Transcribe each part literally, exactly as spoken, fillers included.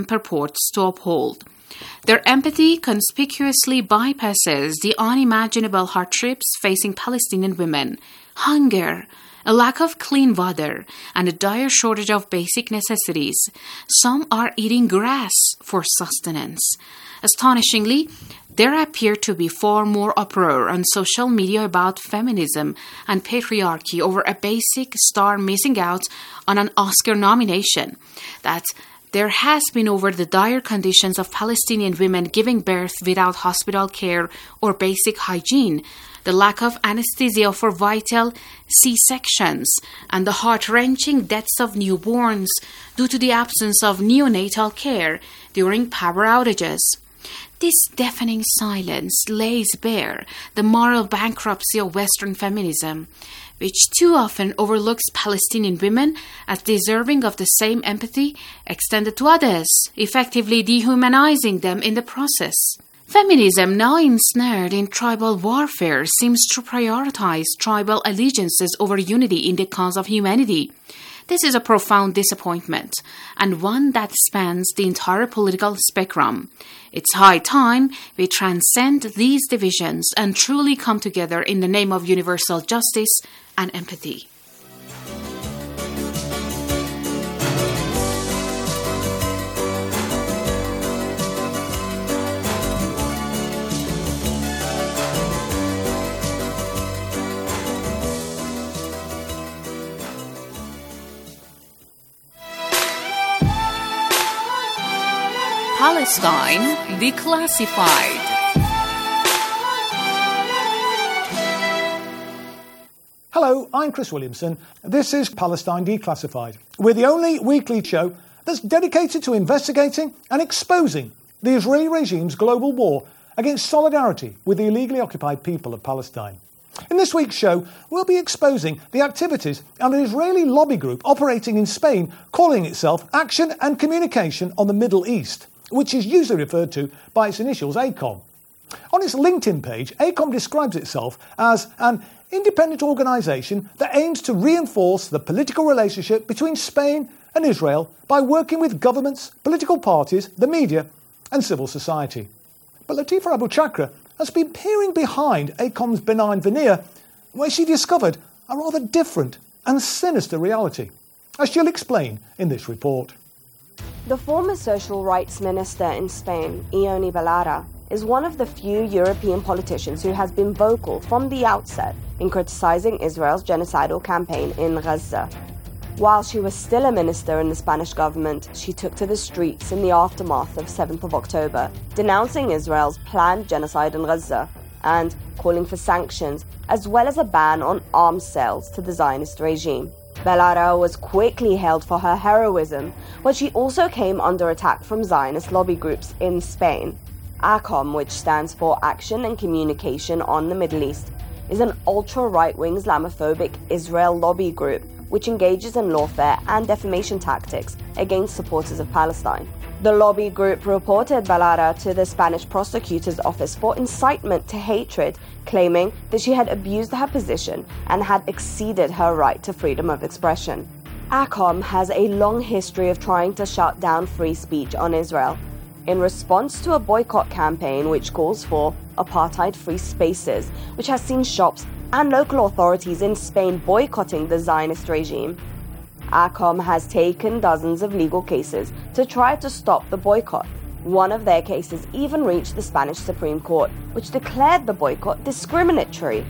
purports to uphold. Their empathy conspicuously bypasses the unimaginable hardships facing Palestinian women: hunger, a lack of clean water, and a dire shortage of basic necessities. Some are eating grass for sustenance. Astonishingly, there appear to be far more uproar on social media about feminism and patriarchy over a basic star missing out on an Oscar nomination that there has been over the dire conditions of Palestinian women giving birth without hospital care or basic hygiene, the lack of anesthesia for vital C-sections, and the heart-wrenching deaths of newborns due to the absence of neonatal care during power outages. This deafening silence lays bare the moral bankruptcy of Western feminism, which too often overlooks Palestinian women as deserving of the same empathy extended to others, effectively dehumanizing them in the process. Feminism, now ensnared in tribal warfare, seems to prioritize tribal allegiances over unity in the cause of humanity. This is a profound disappointment, and one that spans the entire political spectrum. It's high time we transcend these divisions and truly come together in the name of universal justice and empathy. Palestine Declassified. Hello, I'm Chris Williamson. This is Palestine Declassified. We're the only weekly show that's dedicated to investigating and exposing the Israeli regime's global war against solidarity with the illegally occupied people of Palestine. In this week's show, we'll be exposing the activities of an Israeli lobby group operating in Spain calling itself Action and Communication on the Middle East, which is usually referred to by its initials ACOM. On its LinkedIn page, ACOM describes itself as an independent organisation that aims to reinforce the political relationship between Spain and Israel by working with governments, political parties, the media and civil society. But Latifa Abu Chakra has been peering behind ACOM's benign veneer, where she discovered a rather different and sinister reality, as she'll explain in this report. The former social rights minister in Spain, Ione Belarra, is one of the few European politicians who has been vocal from the outset in criticizing Israel's genocidal campaign in Gaza. While she was still a minister in the Spanish government, she took to the streets in the aftermath of seventh of October, denouncing Israel's planned genocide in Gaza and calling for sanctions, as well as a ban on arms sales to the Zionist regime. Belarra was quickly hailed for her heroism, but she also came under attack from Zionist lobby groups in Spain. ACOM, which stands for Action and Communication on the Middle East, is an ultra-right-wing Islamophobic Israel lobby group which engages in lawfare and defamation tactics against supporters of Palestine. The lobby group reported Belarra to the Spanish prosecutor's office for incitement to hatred, claiming that she had abused her position and had exceeded her right to freedom of expression. ACOM has a long history of trying to shut down free speech on Israel. In response to a boycott campaign which calls for apartheid-free spaces, which has seen shops and local authorities in Spain boycotting the Zionist regime, ACOM has taken dozens of legal cases to try to stop the boycott. One of their cases even reached the Spanish Supreme Court, which declared the boycott discriminatory.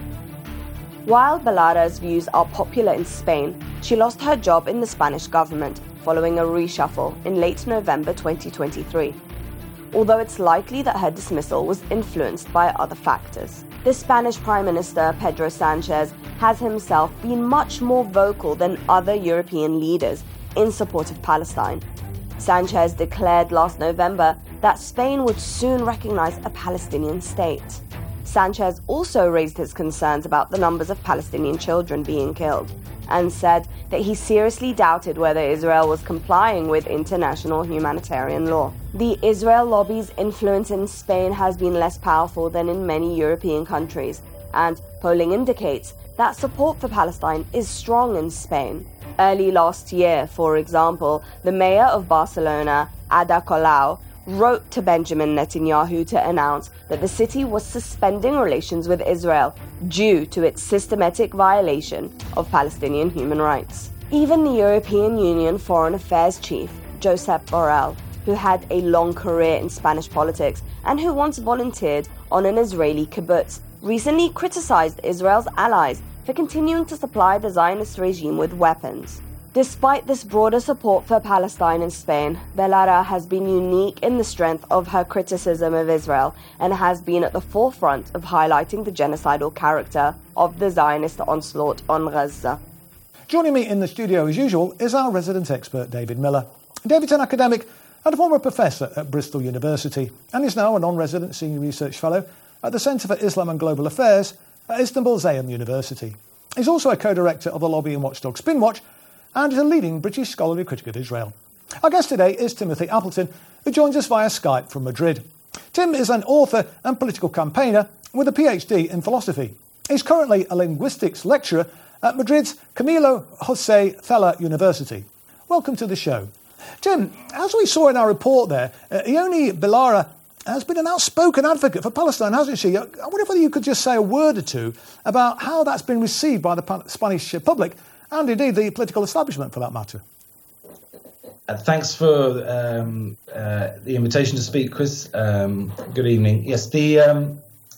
While Belarra's views are popular in Spain, she lost her job in the Spanish government following a reshuffle in late November twenty twenty-three, although it's likely that her dismissal was influenced by other factors. The Spanish Prime Minister, Pedro Sanchez, has himself been much more vocal than other European leaders in support of Palestine. Sanchez declared last November that Spain would soon recognize a Palestinian state. Sanchez also raised his concerns about the numbers of Palestinian children being killed and said that he seriously doubted whether Israel was complying with international humanitarian law. The Israel lobby's influence in Spain has been less powerful than in many European countries, and polling indicates that support for Palestine is strong in Spain. Early last year, for example, the mayor of Barcelona, Ada Colau, wrote to Benjamin Netanyahu to announce that the city was suspending relations with Israel due to its systematic violation of Palestinian human rights. Even the European Union Foreign Affairs chief, Josep Borrell, who had a long career in Spanish politics and who once volunteered on an Israeli kibbutz, recently criticized Israel's allies for continuing to supply the Zionist regime with weapons. Despite this broader support for Palestine in Spain, Belarra has been unique in the strength of her criticism of Israel and has been at the forefront of highlighting the genocidal character of the Zionist onslaught on Gaza. Joining me in the studio as usual is our resident expert David Miller. David's an academic and a former professor at Bristol University and is now a non-resident senior research fellow at the Centre for Islam and Global Affairs at Istanbul Zayem University. He's also a co-director of the lobbying watchdog Spinwatch and is a leading British scholarly critic of Israel. Our guest today is Timothy Appleton, who joins us via Skype from Madrid. Tim is an author and political campaigner with a PhD in philosophy. He's currently a linguistics lecturer at Madrid's Camilo José Cela University. Welcome to the show. Tim, as we saw in our report there, uh, Ione Belarra has been an outspoken advocate for Palestine, hasn't she? I wonder whether you could just say a word or two about how that's been received by the pa- Spanish public and indeed the political establishment for that matter. Uh, thanks for um, uh, the invitation to speak, Chris. Um, good evening. Yes, the um,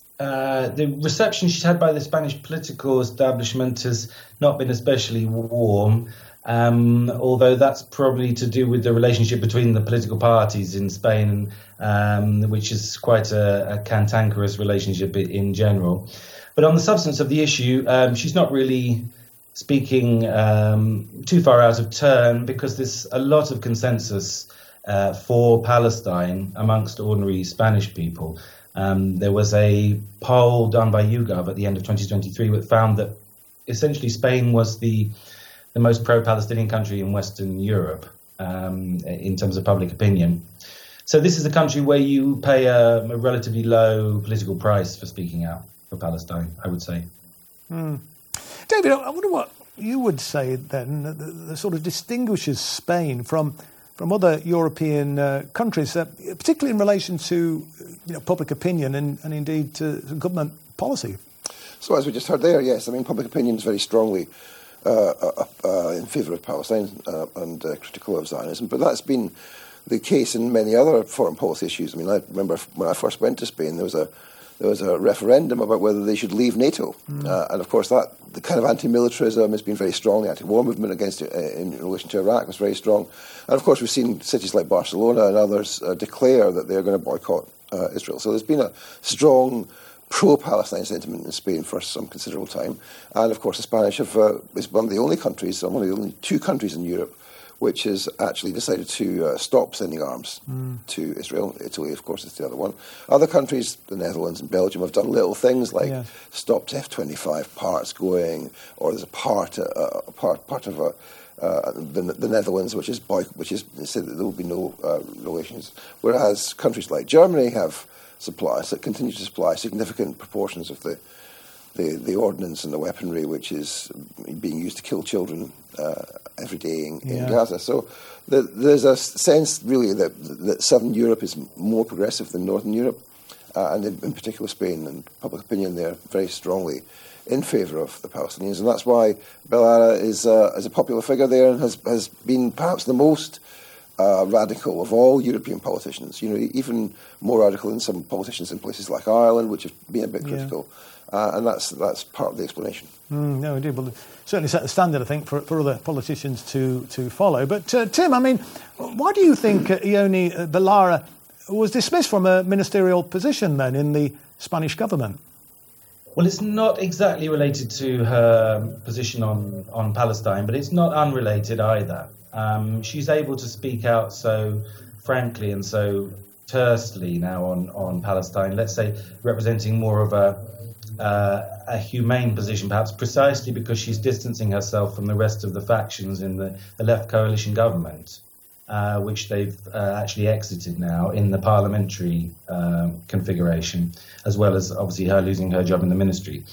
uh, the reception she's had by the Spanish political establishment has not been especially warm, um, although that's probably to do with the relationship between the political parties in Spain, um, which is quite a, a cantankerous relationship in general. But on the substance of the issue, um, she's not really speaking um, too far out of turn because there's a lot of consensus uh, for Palestine amongst ordinary Spanish people. Um, there was a poll done by YouGov at the end of twenty twenty-three that found that essentially Spain was the the most pro-Palestinian country in Western Europe um, in terms of public opinion. So this is a country where you pay a, a relatively low political price for speaking out for Palestine, I would say. Mm. David, I wonder what you would say then that, that sort of distinguishes Spain from from other European uh, countries, uh, particularly in relation to you know, public opinion and, and indeed to government policy. So as we just heard there, yes, I mean public opinion is very strongly uh, uh, uh, in favour of Palestine uh, and uh, critical of Zionism, but that's been the case in many other foreign policy issues. I mean, I remember when I first went to Spain, there was a There was a referendum about whether they should leave NATO. Mm. Uh, and, of course, that the kind of anti-militarism has been very strong. The anti-war movement against it uh, in relation to Iraq was very strong. And, of course, we've seen cities like Barcelona and others uh, declare that they're going to boycott uh, Israel. So there's been a strong pro-Palestine sentiment in Spain for some considerable time. And, of course, the Spanish have, uh, is one of the only countries, one of the only two countries in Europe which has actually decided to uh, stop sending arms mm. to Israel. Italy, of course, is the other one. Other countries, the Netherlands and Belgium, have done little things like yeah. stopped F twenty-five parts going, or there's a part, uh, a part, part of a, uh, the, the Netherlands which is boy, which is said that there will be no uh, relations. Whereas countries like Germany have supplies that continue to supply significant proportions of the the, the ordnance and the weaponry which is being used to kill children uh, every day in, yeah. in Gaza. So the, there's a sense, really, that, that Southern Europe is more progressive than Northern Europe, uh, and in, in particular Spain, and public opinion there very strongly in favour of the Palestinians. And that's why Belarra is, uh, is a popular figure there and has, has been perhaps the most uh, radical of all European politicians, you know, even more radical than some politicians in places like Ireland, which have been a bit critical. Yeah. Uh, and that's that's part of the explanation. Mm, no, indeed. Well, certainly set the standard, I think, for, for other politicians to, to follow. But, uh, Tim, I mean, why do you think uh, Ione Belarra was dismissed from a ministerial position then in the Spanish government? Well, it's not exactly related to her position on, on Palestine, but it's not unrelated either. Um, she's able to speak out so frankly and so tersely now on, on Palestine, let's say representing more of a Uh, a humane position, perhaps precisely because she's distancing herself from the rest of the factions in the, the left coalition government, uh, which they've uh, actually exited now in the parliamentary uh, configuration, as well as obviously her losing her job in the ministry.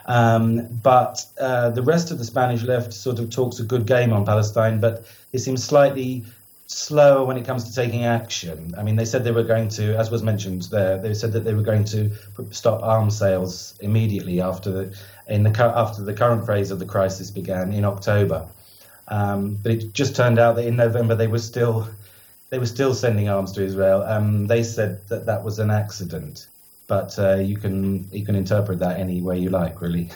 Um, but uh, the rest of the Spanish left sort of talks a good game on Palestine, but it seems slightly slower when it comes to taking action. I mean, they said they were going to, as was mentioned there, they said that they were going to stop arms sales immediately after the in the after the current phase of the crisis began in October. Um, but it just turned out that in November they were still they were still sending arms to Israel. Um, they said that that was an accident, but uh, you can you can interpret that any way you like, really.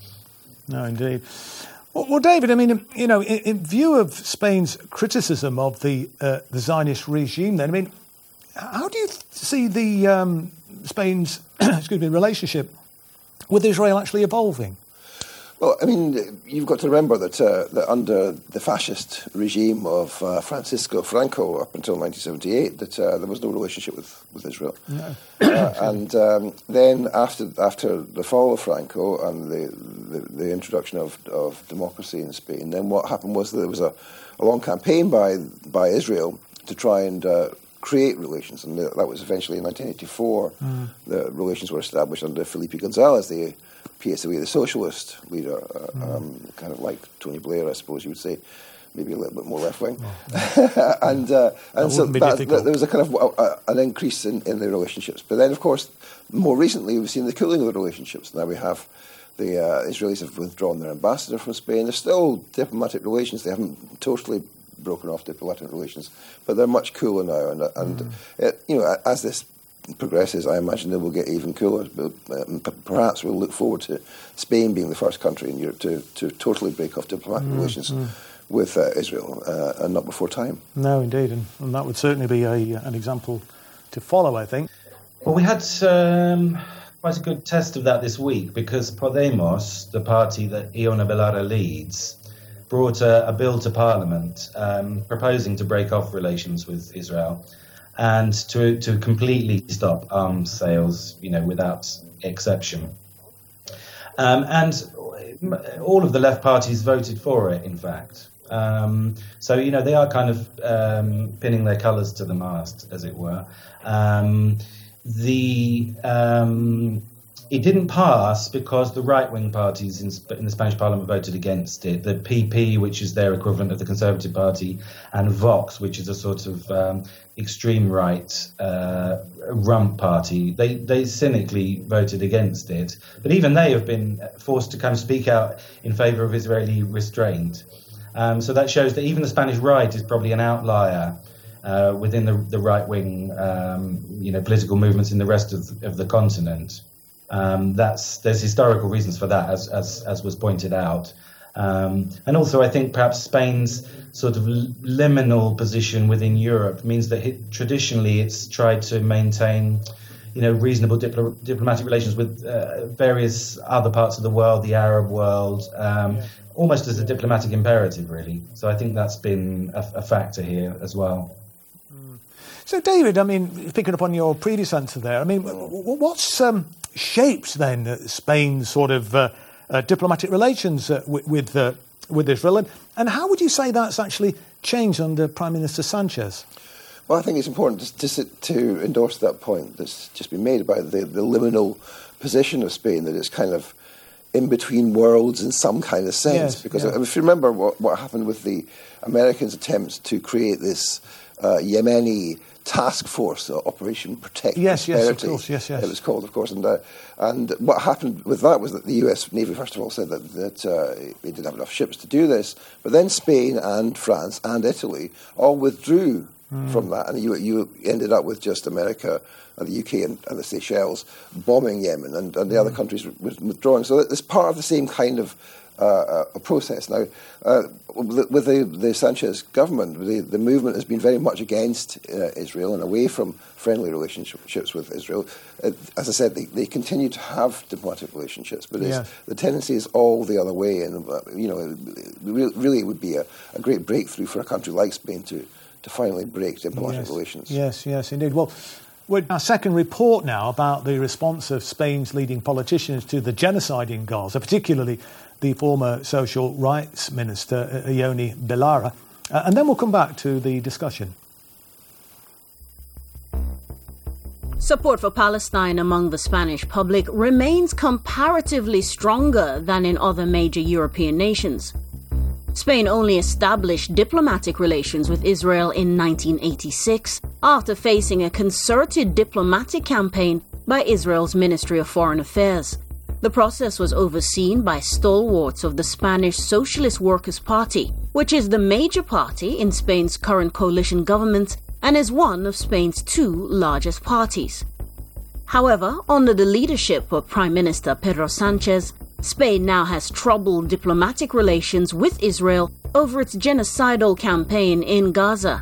No, indeed. Well, well, David, I mean, you know, in, in view of Spain's criticism of the uh, the Zionist regime, then, I mean, how do you th- see the um, Spain's excuse me relationship with Israel actually evolving? Well, I mean, you've got to remember that, uh, that under the fascist regime of uh, Francisco Franco up until nineteen seventy-eight, that uh, there was no relationship with, with Israel. No. uh, and um, then after after the fall of Franco and the, the, the introduction of, of democracy in Spain, then what happened was that there was a, a long campaign by by Israel to try and uh, create relations, and that was eventually in nineteen eighty-four. Mm. The relations were established under Felipe González, the P S A, the socialist leader, uh, mm. um, kind of like Tony Blair, I suppose you would say, maybe a little bit more left-wing. Oh, and uh, and so that, that, there was a kind of uh, an increase in, in the relationships. But then, of course, more recently, we've seen the cooling of the relationships. Now we have the uh, Israelis have withdrawn their ambassador from Spain. There's still diplomatic relations. They haven't totally broken off diplomatic relations, but they're much cooler now. And, and mm. it, you know, as this progresses, I imagine they will get even cooler. But um, perhaps we'll look forward to Spain being the first country in Europe to, to totally break off diplomatic mm, relations mm. with uh, Israel, uh, and not before time. No, indeed, and, and that would certainly be a, an example to follow, I think. Well, we had um, quite a good test of that this week, because Podemos, the party that Ione Belarra leads, brought a, a bill to Parliament um, proposing to break off relations with Israel and to to completely stop arms sales, you know, without exception. Um, and all of the left parties voted for it, in fact. Um, so, you know, they are kind of um, pinning their colours to the mast, as it were. Um, the um, it didn't pass because the right-wing parties in, in the Spanish Parliament voted against it. The P P, which is their equivalent of the Conservative Party, and Vox, which is a sort of um, extreme right uh, rump party, they, they cynically voted against it. But even they have been forced to kind of speak out in favour of Israeli restraint. Um, so that shows that even the Spanish right is probably an outlier uh, within the, the right-wing um, you know, political movements in the rest of, of the continent. Um, that's there's historical reasons for that, as as, as was pointed out, um, and also I think perhaps Spain's sort of liminal position within Europe means that it, traditionally it's tried to maintain, you know, reasonable diplo- diplomatic relations with uh, various other parts of the world, the Arab world, um, yeah. almost as a diplomatic imperative, really. So I think that's been a, a factor here as well. So, David, I mean, picking up on your previous answer there, I mean, what's um, shaped then Spain's sort of uh, uh, diplomatic relations uh, with with, uh, with Israel, and, and how would you say that's actually changed under Prime Minister Sanchez? Well, I think it's important to, to, to endorse that point that's just been made about the, the liminal position of Spain, that it's kind of in between worlds in some kind of sense. Yes, because yeah. if you remember what, what happened with the Americans' attempts to create this uh, Yemeni task force, uh, Operation Protect yes, Prosperity, yes, of course, yes, yes. it was called, of course. And uh, and what happened with that was that the U S Navy, first of all, said that, that uh, they didn't have enough ships to do this. But then Spain and France and Italy all withdrew mm. from that. And you you ended up with just America and the U K and, and the Seychelles bombing Yemen, and, and the mm. other countries withdrawing. So it's part of the same kind of Uh, a process. Now, uh, with the, the Sanchez government, the, the movement has been very much against uh, Israel and away from friendly relationships with Israel. Uh, as I said, they, they continue to have diplomatic relationships, but yeah. the tendency is all the other way. And, uh, you know, it really it would be a, a great breakthrough for a country like Spain to, to finally break diplomatic yes. relations. Yes, yes, indeed. Well, we're our second report now about the response of Spain's leading politicians to the genocide in Gaza, particularly the former social rights minister, Ione Belarra. Uh, and then we'll come back to the discussion. Support for Palestine among the Spanish public remains comparatively stronger than in other major European nations. Spain only established diplomatic relations with Israel in nineteen eighty-six after facing a concerted diplomatic campaign by Israel's Ministry of Foreign Affairs. The process was overseen by stalwarts of the Spanish Socialist Workers' Party, which is the major party in Spain's current coalition government and is one of Spain's two largest parties. However, under the leadership of Prime Minister Pedro Sanchez, Spain now has troubled diplomatic relations with Israel over its genocidal campaign in Gaza.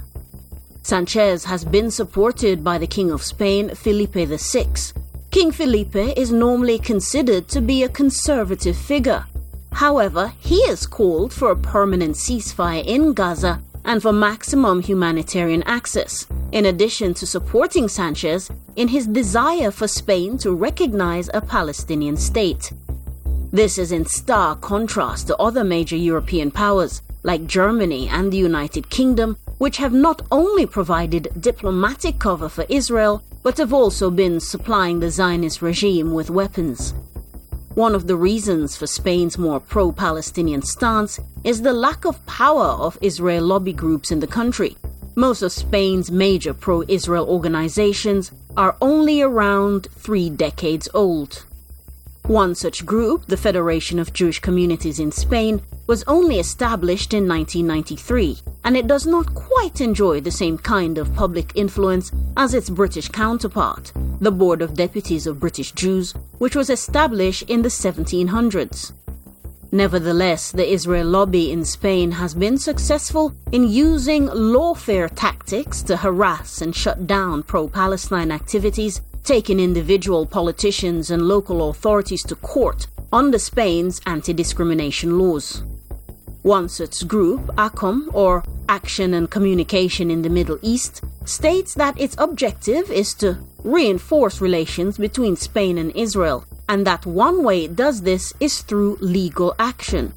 Sanchez has been supported by the King of Spain, Felipe the Sixth. King Felipe is normally considered to be a conservative figure. However, he has called for a permanent ceasefire in Gaza and for maximum humanitarian access, in addition to supporting Sanchez in his desire for Spain to recognize a Palestinian state. This is in stark contrast to other major European powers, like Germany and the United Kingdom, which have not only provided diplomatic cover for Israel, but have also been supplying the Zionist regime with weapons. One of the reasons for Spain's more pro-Palestinian stance is the lack of power of Israel lobby groups in the country. Most of Spain's major pro-Israel organizations are only around three decades old. One such group, the Federation of Jewish Communities in Spain, was only established in nineteen ninety-three, and it does not quite enjoy the same kind of public influence as its British counterpart, the Board of Deputies of British Jews, which was established in the seventeen hundreds. Nevertheless, the Israel lobby in Spain has been successful in using lawfare tactics to harass and shut down pro-Palestine activities, taking individual politicians and local authorities to court under Spain's anti-discrimination laws. One such group, ACOM, or Action and Communication in the Middle East, states that its objective is to reinforce relations between Spain and Israel, and that one way it does this is through legal action.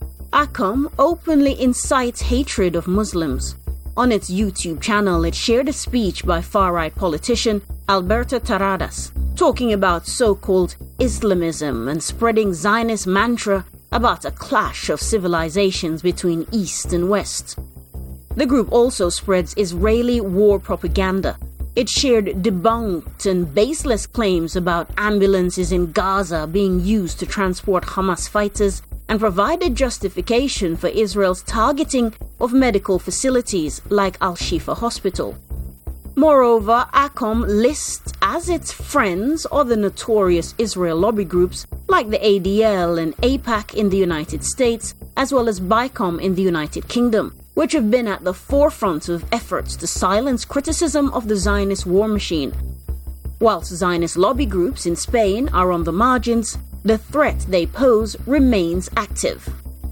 ACOM openly incites hatred of Muslims. On its YouTube channel, it shared a speech by far-right politician Alberto Terradas, talking about so-called Islamism and spreading Zionist mantra about a clash of civilizations between East and West. The group also spreads Israeli war propaganda. It shared debunked and baseless claims about ambulances in Gaza being used to transport Hamas fighters and provided justification for Israel's targeting of medical facilities like Al-Shifa Hospital. Moreover, ACOM lists as its friends other notorious Israel lobby groups like the A D L and AIPAC in the United States, as well as BICOM in the United Kingdom, which have been at the forefront of efforts to silence criticism of the Zionist war machine. Whilst Zionist lobby groups in Spain are on the margins, the threat they pose remains active.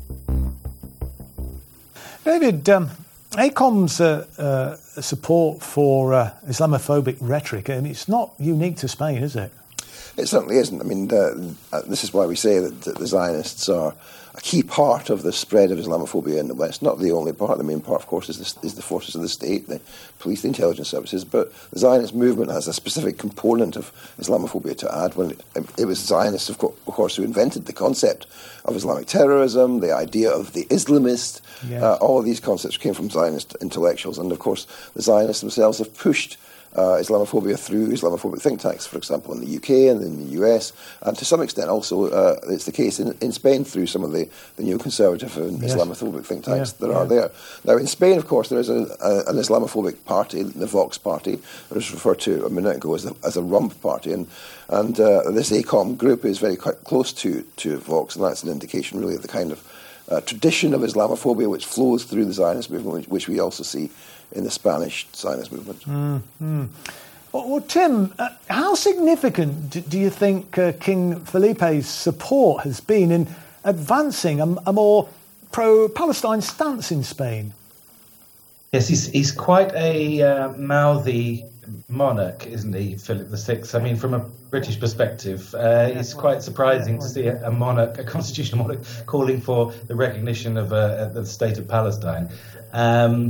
David, um, ACOM's uh, uh, support for uh, Islamophobic rhetoric, and it's not unique to Spain, is it? It certainly isn't. I mean, uh, this is why we say that, that the Zionists are a key part of the spread of Islamophobia in the West. Not the only part. The main part, of course, is the, is the forces of the state, the police, the intelligence services. But the Zionist movement has a specific component of Islamophobia to add. When it, it was Zionists, of course, who invented the concept of Islamic terrorism, the idea of the Islamist. Yes. Uh, all of these concepts came from Zionist intellectuals. And, of course, the Zionists themselves have pushed Uh, Islamophobia through Islamophobic think tanks, for example, in the U K and in the U S, and to some extent also uh, it's the case in, in Spain through some of the, the neoconservative and yes. Islamophobic think tanks yeah, that yeah. are there. Now, in Spain, of course, there is a, a, an Islamophobic party, the Vox party, that was referred to a minute ago as a, as a rump party, and and uh, this ACOM group is very quite close to, to Vox, and that's an indication really of the kind of uh, tradition of Islamophobia which flows through the Zionist movement, which, which we also see in the Spanish Zionist movement. Mm-hmm. Well, well, Tim, uh, how significant do, do you think uh, King Felipe's support has been in advancing a, a more pro-Palestine stance in Spain? Yes, he's he's quite a uh, mouthy monarch, isn't he, Philip the Sixth? I mean, from a British perspective, uh, it's quite surprising to see a, a monarch, a constitutional monarch, calling for the recognition of uh, the state of Palestine. Um,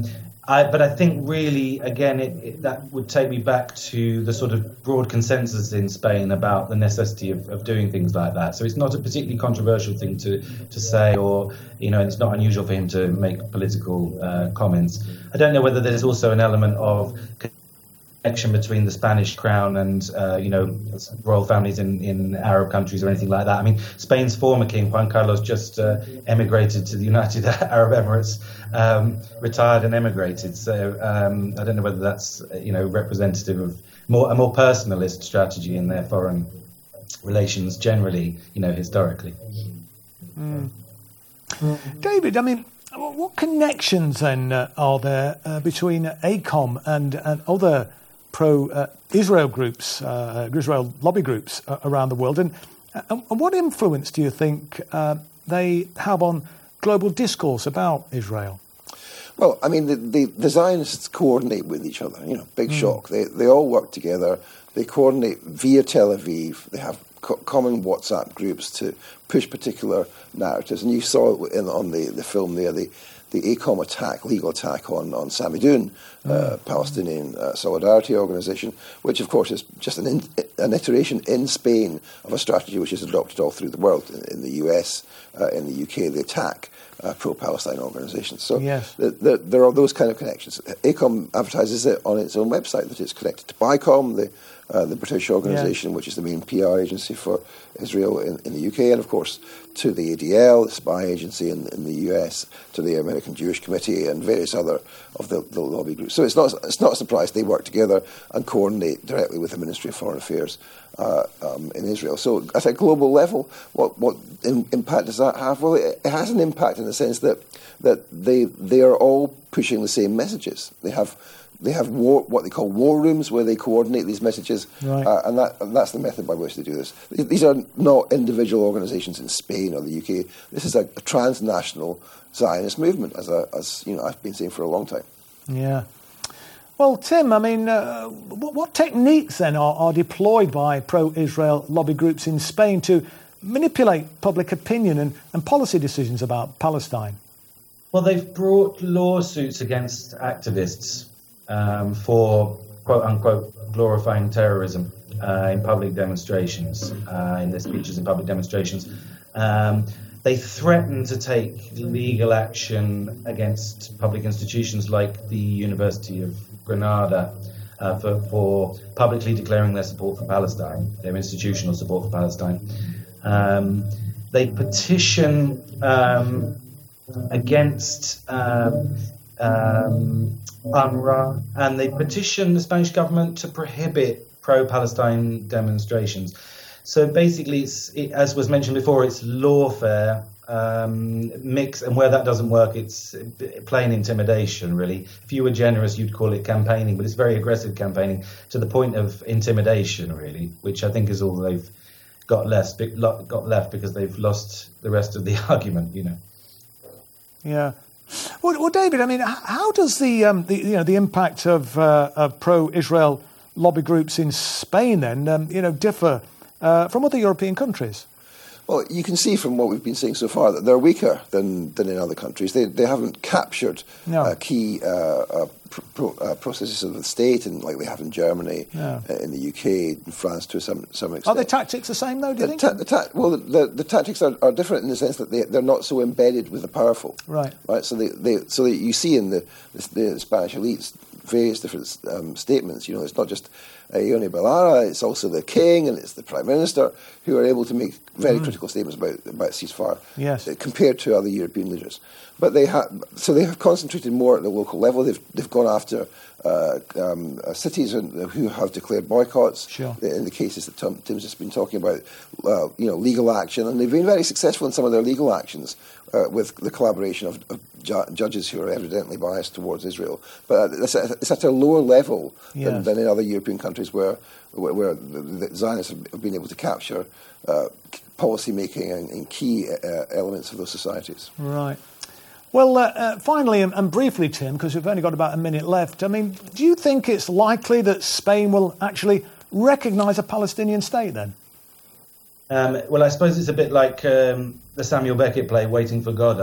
I, but I think really, again, it, it, that would take me back to the sort of broad consensus in Spain about the necessity of, of doing things like that. So it's not a particularly controversial thing to, to say, or, you know, it's not unusual for him to make political uh, comments. I don't know whether there's also an element of connection between the Spanish crown and, uh, you know, royal families in, in Arab countries or anything like that. I mean, Spain's former king, Juan Carlos, just uh, emigrated to the United Arab Emirates, um, retired and emigrated. So um, I don't know whether that's, you know, representative of more a more personalist strategy in their foreign relations generally, you know, historically. Mm. David, I mean, what connections then uh, are there uh, between ACOM and, and other pro-Israel uh, groups, uh, Israel lobby groups uh, around the world? And, and what influence do you think uh, they have on global discourse about Israel? Well, I mean, the, the, the Zionists coordinate with each other, you know, big mm. shock. They, they all work together. They coordinate via Tel Aviv. They have co- common WhatsApp groups to push particular narratives. And you saw it in, on the, the film there, the the ACOM attack, legal attack on, on Samidoun, mm. uh, Palestinian uh, Solidarity Organization, which, of course, is just an, in, an iteration in Spain of a strategy which is adopted all through the world, in, in the U S, uh, in the U K, the attack uh, pro-Palestine organizations. So yes. the, the, there are those kind of connections. ACOM advertises it on its own website, that it's connected to BICOM, the Uh, the British organisation, yeah. which is the main P R agency for Israel in, in the U K, and of course to the A D L, the spy agency in, in the U S, to the American Jewish Committee, and various other of the, the lobby groups. So it's not it's not a surprise they work together and coordinate directly with the Ministry of Foreign Affairs uh, um, in Israel. So at a global level, what what in, impact does that have? Well, it, it has an impact in the sense that that they they are all pushing the same messages. They have. They have war, what they call war rooms, where they coordinate these messages, right. uh, and, that, and that's the method by which they do this. These are not individual organisations in Spain or the U K. This is a, a transnational Zionist movement, as a, as you know, I've been saying for a long time. Yeah. Well, Tim, I mean, uh, what, what techniques then are, are deployed by pro-Israel lobby groups in Spain to manipulate public opinion and, and policy decisions about Palestine? Well, they've brought lawsuits against activists Um, for quote-unquote glorifying terrorism uh, in public demonstrations, uh, in their speeches in public demonstrations. Um, they threaten to take legal action against public institutions like the University of Granada uh, for, for publicly declaring their support for Palestine, their institutional support for Palestine. Um, they petition um, against Um, Um, UNRWA, and they petition the Spanish government to prohibit pro-Palestine demonstrations. So basically, it's, it, as was mentioned before, it's lawfare um, mix, and where that doesn't work, it's plain intimidation, really. If you were generous, you'd call it campaigning, but it's very aggressive campaigning to the point of intimidation, really, which I think is all they've got left, got left because they've lost the rest of the argument, you know. Yeah. Well, well, David, I mean, how does the, um, the you know the impact of, uh, of pro-Israel lobby groups in Spain then um, you know differ uh, from other European countries? Well, you can see from what we've been saying so far that they're weaker than, than in other countries. They they haven't captured no. uh, key uh, uh, pro, uh, processes of the state, and like they have in Germany, no. uh, in the U K, in France to some some extent. Are the tactics the same though? Do you the think? Ta- the ta- well, the, the, the tactics are, are different in the sense that they they're not so embedded with the powerful. Right. Right. So they, they so that you see in the the, the Spanish elites various different um, statements. You know, it's not just uh, Ione Belarra, it's also the king and it's the prime minister who are able to make very mm. critical statements about about ceasefire, yes. uh, compared to other European leaders. But they have so they have concentrated more at the local level. They've they've gone after uh, um, uh, cities who have declared boycotts. Sure. In the cases that Tim, Tim's just been talking about, uh, you know, legal action, and they've been very successful in some of their legal actions uh, with the collaboration of, of ju- judges who are evidently biased towards Israel. But it's at, it's at a lower level yes. than, than in other European countries where where, where the, the Zionists have been able to capture uh, policy making and, and key uh, elements of those societies. Right. Well, uh, uh, finally and, and briefly, Tim, because we've only got about a minute left, I mean, do you think it's likely that Spain will actually recognise a Palestinian state then? Um, well, I suppose it's a bit like um, the Samuel Beckett play, Waiting for Godot.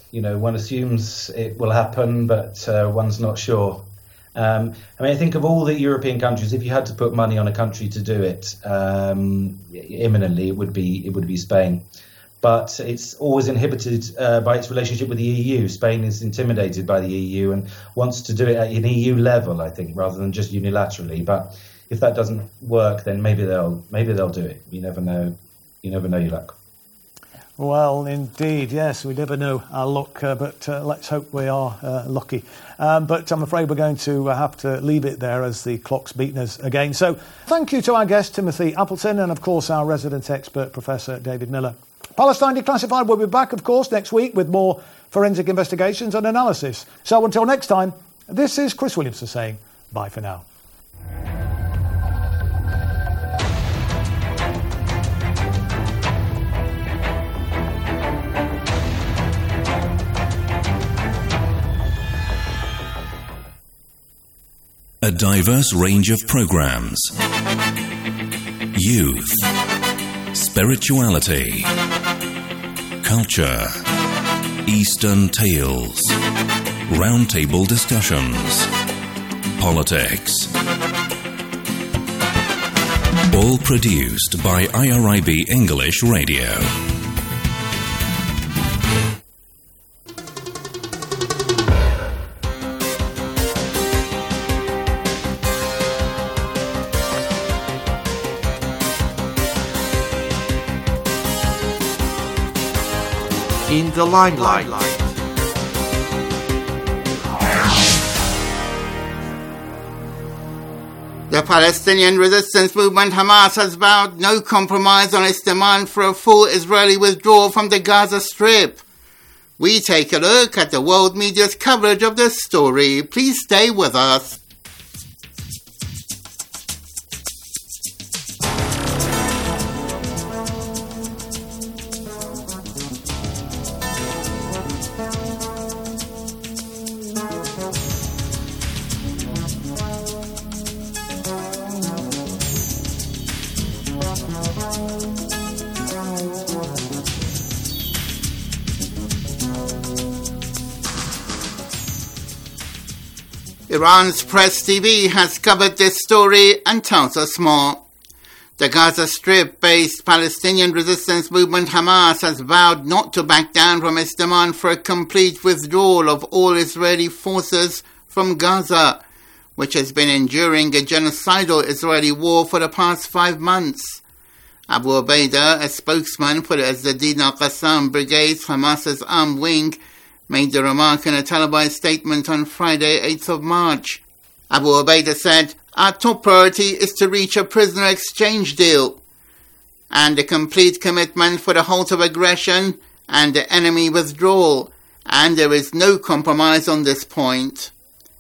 You know, one assumes it will happen, but uh, one's not sure. Um, I mean, I think of all the European countries, if you had to put money on a country to do it um, imminently, it would be it would be Spain. But it's always inhibited uh, by its relationship with the E U. Spain is intimidated by the E U and wants to do it at an E U level, I think, rather than just unilaterally. But if that doesn't work, then maybe they'll maybe they'll do it. You never know. You never know your luck. Well, indeed, yes, we never know our luck, uh, but uh, let's hope we are uh, lucky. Um, but I'm afraid we're going to have to leave it there as the clock's beaten us again. So thank you to our guest, Timothy Appleton, and of course our resident expert, Professor David Miller. Palestine Declassified will be back, of course, next week with more forensic investigations and analysis. So until next time, this is Chris Williamson saying bye for now. A diverse range of programs. Youth. Spirituality. Culture. Eastern tales. Roundtable discussions. Politics. All produced by I R I B English Radio. In the limelight. The Palestinian resistance movement Hamas has vowed no compromise on its demand for a full Israeli withdrawal from the Gaza Strip. We take a look at the world media's coverage of this story. Please stay with us. Iran's Press T V has covered this story and tells us more. The Gaza Strip-based Palestinian resistance movement Hamas has vowed not to back down from its demand for a complete withdrawal of all Israeli forces from Gaza, which has been enduring a genocidal Israeli war for the past five months. Abu Ubaidah, a spokesman for the Azzadin al-Qassam Brigade, Hamas's armed wing, made the remark in a televised statement on Friday, eighth of March. Abu Ubaidah said, "Our top priority is to reach a prisoner exchange deal and a complete commitment for the halt of aggression and the enemy withdrawal, and there is no compromise on this point."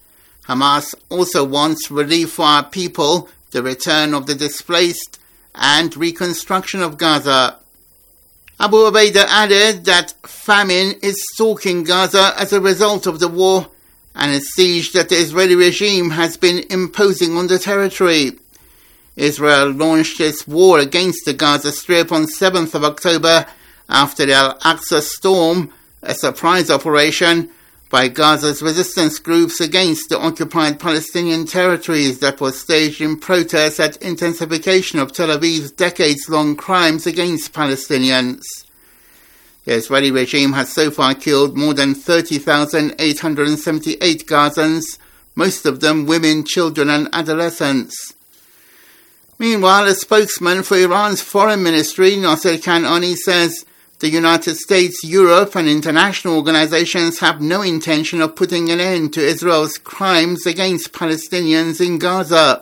Hamas also wants relief for our people, the return of the displaced, and reconstruction of Gaza. Abu Ubaidah added that famine is stalking Gaza as a result of the war and a siege that the Israeli regime has been imposing on the territory. Israel launched its war against the Gaza Strip on seventh of October after the Al-Aqsa Storm, a surprise operation by Gaza's resistance groups against the occupied Palestinian territories that was staged in protest at intensification of Tel Aviv's decades-long crimes against Palestinians. The Israeli regime has so far killed more than thirty thousand eight hundred seventy-eight Gazans, most of them women, children and adolescents. Meanwhile, a spokesman for Iran's foreign ministry, Nasser Kanani, says the United States, Europe and international organizations have no intention of putting an end to Israel's crimes against Palestinians in Gaza.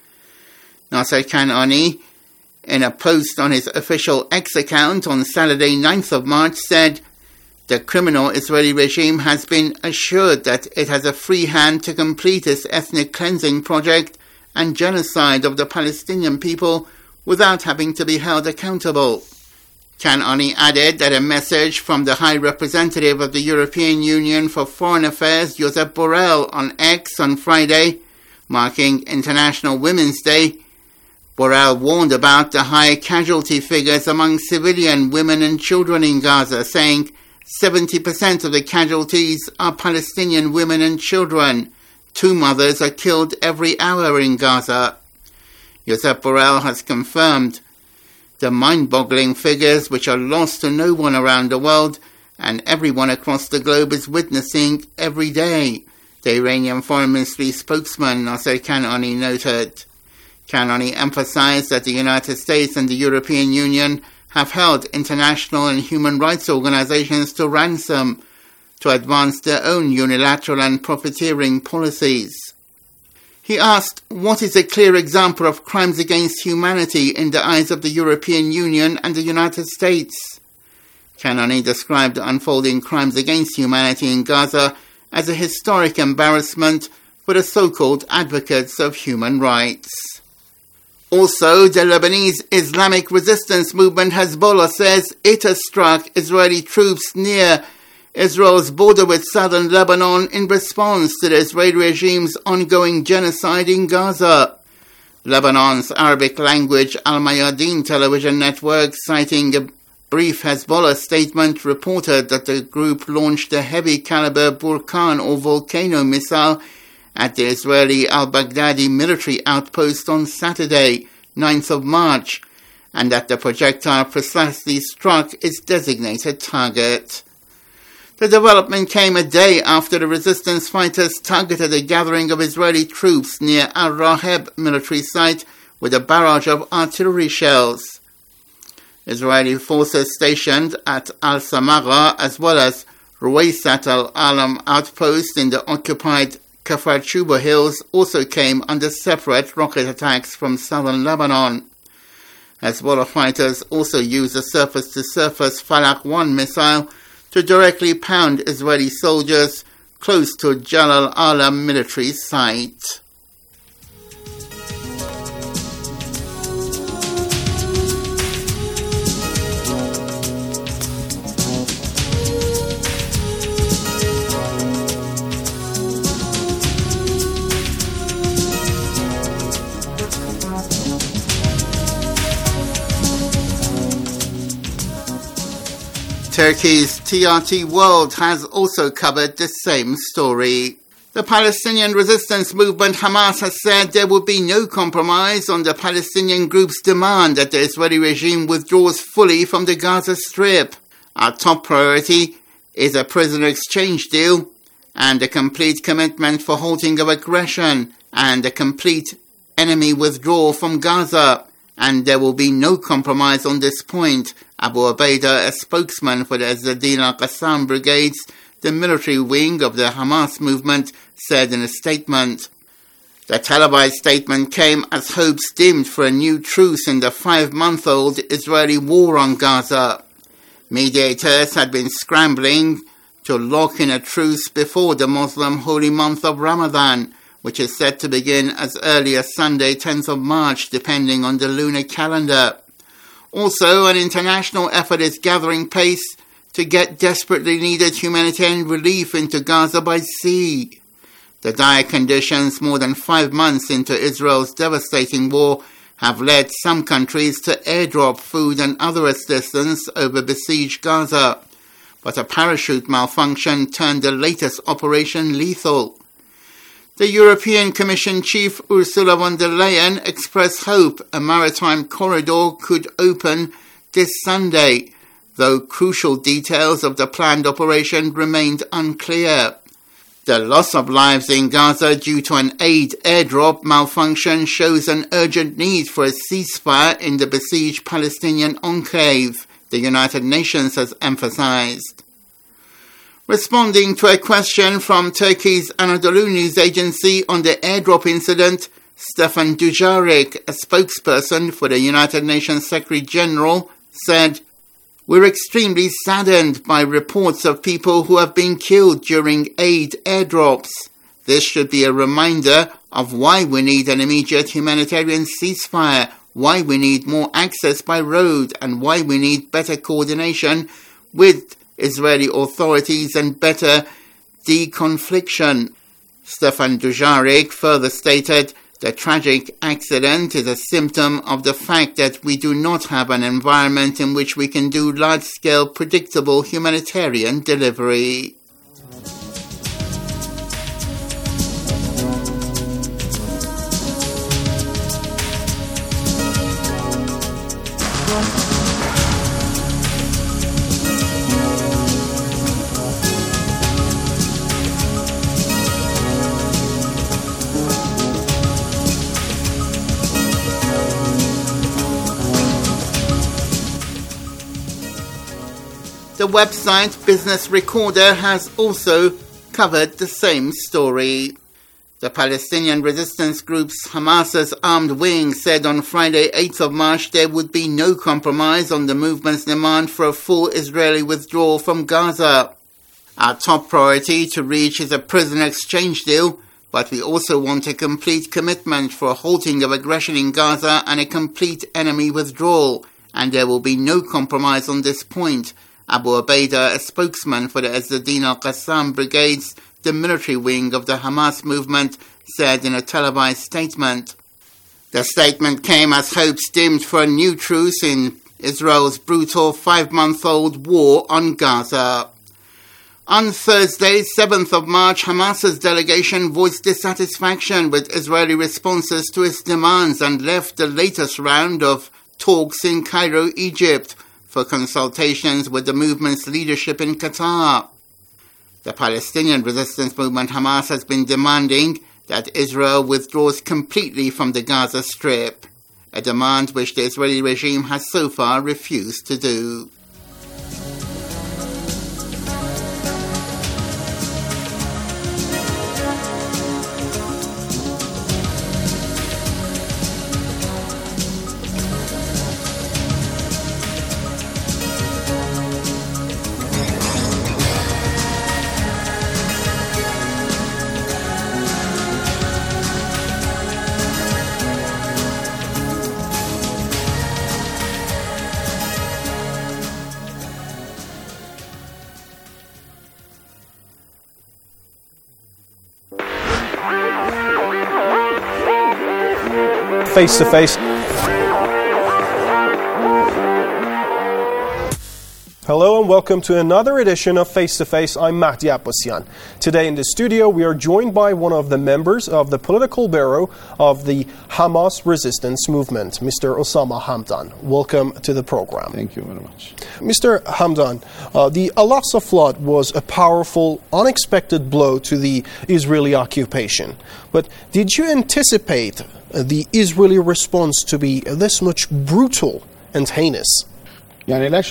Nasser Kanani, in a post on his official X account on Saturday, ninth of March, said the criminal Israeli regime has been assured that it has a free hand to complete its ethnic cleansing project and genocide of the Palestinian people without having to be held accountable. Kanani added that a message from the High Representative of the European Union for Foreign Affairs, Josep Borrell, on X on Friday, marking International Women's Day. Borrell warned about the high casualty figures among civilian women and children in Gaza, saying seventy percent of the casualties are Palestinian women and children. Two mothers are killed every hour in Gaza. Josep Borrell has confirmed the mind-boggling figures which are lost to no one around the world and everyone across the globe is witnessing every day, the Iranian Foreign Ministry spokesman Nasser Kanani noted. Kanani emphasized that the United States and the European Union have held international and human rights organizations to ransom to advance their own unilateral and profiteering policies. He asked, what is a clear example of crimes against humanity in the eyes of the European Union and the United States? Kanani described the unfolding crimes against humanity in Gaza as a historic embarrassment for the so-called advocates of human rights. Also, the Lebanese Islamic resistance movement Hezbollah says it has struck Israeli troops near Israel's border with southern Lebanon in response to the Israeli regime's ongoing genocide in Gaza. Lebanon's Arabic-language Al-Mayadeen television network, citing a brief Hezbollah statement, reported that the group launched a heavy-caliber Burkan or volcano missile at the Israeli al-Baghdadi military outpost on Saturday, ninth of March, and that the projectile precisely struck its designated target. The development came a day after the resistance fighters targeted a gathering of Israeli troops near Al-Raheb military site with a barrage of artillery shells. Israeli forces stationed at Al-Samara as well as Ruwaysat al-Alam outpost in the occupied Kafar Chuba Hills also came under separate rocket attacks from southern Lebanon. Hezbollah fighters also used a surface-to-surface Falak one missile to directly pound Israeli soldiers close to Jalal Alam military site. Turkey's T R T World has also covered the same story. The Palestinian resistance movement Hamas has said there will be no compromise on the Palestinian group's demand that the Israeli regime withdraws fully from the Gaza Strip. Our top priority is a prisoner exchange deal and a complete commitment for halting of aggression and a complete enemy withdrawal from Gaza. And there will be no compromise on this point, Abu Ubaidah, a spokesman for the Azzadin al-Qassam brigades, the military wing of the Hamas movement, said in a statement. The televised statement came as hopes dimmed for a new truce in the five-month-old Israeli war on Gaza. Mediators had been scrambling to lock in a truce before the Muslim holy month of Ramadan, which is set to begin as early as Sunday, tenth of March, depending on the lunar calendar. Also, an international effort is gathering pace to get desperately needed humanitarian relief into Gaza by sea. The dire conditions more than five months into Israel's devastating war have led some countries to airdrop food and other assistance over besieged Gaza. But a parachute malfunction turned the latest operation lethal. The European Commission chief Ursula von der Leyen expressed hope a maritime corridor could open this Sunday, though crucial details of the planned operation remained unclear. The loss of lives in Gaza due to an aid airdrop malfunction shows an urgent need for a ceasefire in the besieged Palestinian enclave, the United Nations has emphasized. Responding to a question from Turkey's Anadolu news agency on the airdrop incident, Stefan Dujarric, a spokesperson for the United Nations Secretary General, said, "We're extremely saddened by reports of people who have been killed during aid airdrops. This should be a reminder of why we need an immediate humanitarian ceasefire, why we need more access by road, and why we need better coordination with Israeli authorities and better deconfliction." Stefan Dujarric further stated The tragic accident is a symptom of the fact that we do not have an environment in which we can do large-scale, predictable humanitarian delivery. The website Business Recorder has also covered the same story. The Palestinian resistance group's Hamas's armed wing said on Friday, eighth of March, there would be no compromise on the movement's demand for a full Israeli withdrawal from Gaza. Our top priority to reach is a prisoner exchange deal, but we also want a complete commitment for a halting of aggression in Gaza and a complete enemy withdrawal, and there will be no compromise on this point. Abu Ubaidah, a spokesman for the Ezzeddin al-Qassam brigades, the military wing of the Hamas movement, said in a televised statement. The statement came as hopes dimmed for a new truce in Israel's brutal five-month-old war on Gaza. On Thursday, seventh of March, Hamas's delegation voiced dissatisfaction with Israeli responses to its demands and left the latest round of talks in Cairo, Egypt, for consultations with the movement's leadership in Qatar. The Palestinian resistance movement Hamas has been demanding that Israel withdraws completely from the Gaza Strip, a demand which the Israeli regime has so far refused to do. Face to face. Hello and welcome to another edition of Face to Face. I'm Mahdi Abbasian. Today in the studio we are joined by one of the members of the political bureau of the Hamas resistance movement, Mister Osama Hamdan. Welcome to the program. Thank you very much. Mister Hamdan, uh, the Al-Aqsa flood was a powerful, unexpected blow to the Israeli occupation. But did you anticipate uh, the Israeli response to be this much brutal and heinous? There is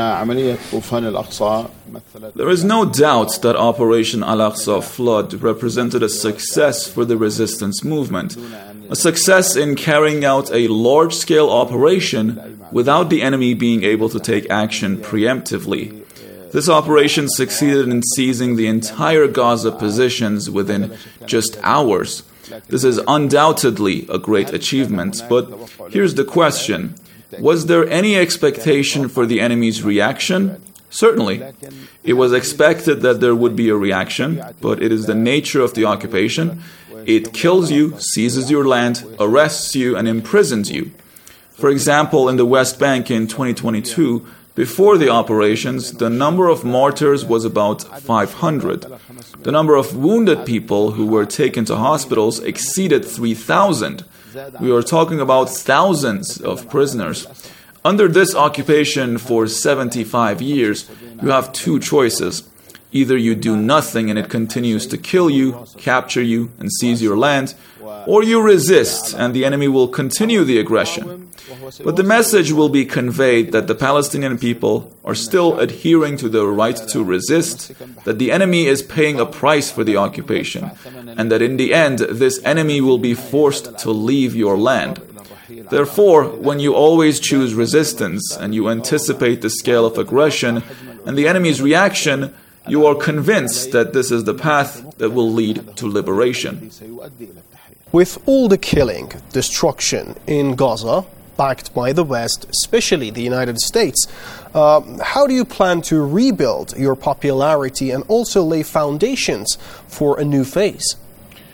no doubt that Operation Al-Aqsa Flood represented a success for the resistance movement, a success in carrying out a large-scale operation without the enemy being able to take action preemptively. This operation succeeded in seizing the entire Gaza positions within just hours. This is undoubtedly a great achievement, but here's the question. Was there any expectation for the enemy's reaction? Certainly. It was expected that there would be a reaction, but it is the nature of the occupation. It kills you, seizes your land, arrests you, and imprisons you. For example, in the West Bank in twenty twenty-two, before the operations, the number of martyrs was about five hundred. The number of wounded people who were taken to hospitals exceeded three thousand. We are talking about thousands of prisoners. Under this occupation for seventy-five years, you have two choices. Either you do nothing and it continues to kill you, capture you, and seize your land, or you resist and the enemy will continue the aggression. But the message will be conveyed that the Palestinian people are still adhering to their right to resist, that the enemy is paying a price for the occupation, and that in the end, this enemy will be forced to leave your land. Therefore, when you always choose resistance and you anticipate the scale of aggression and the enemy's reaction, you are convinced that this is the path that will lead to liberation. With all the killing, destruction in Gaza, backed by the West, especially the United States, uh, how do you plan to rebuild your popularity and also lay foundations for a new phase?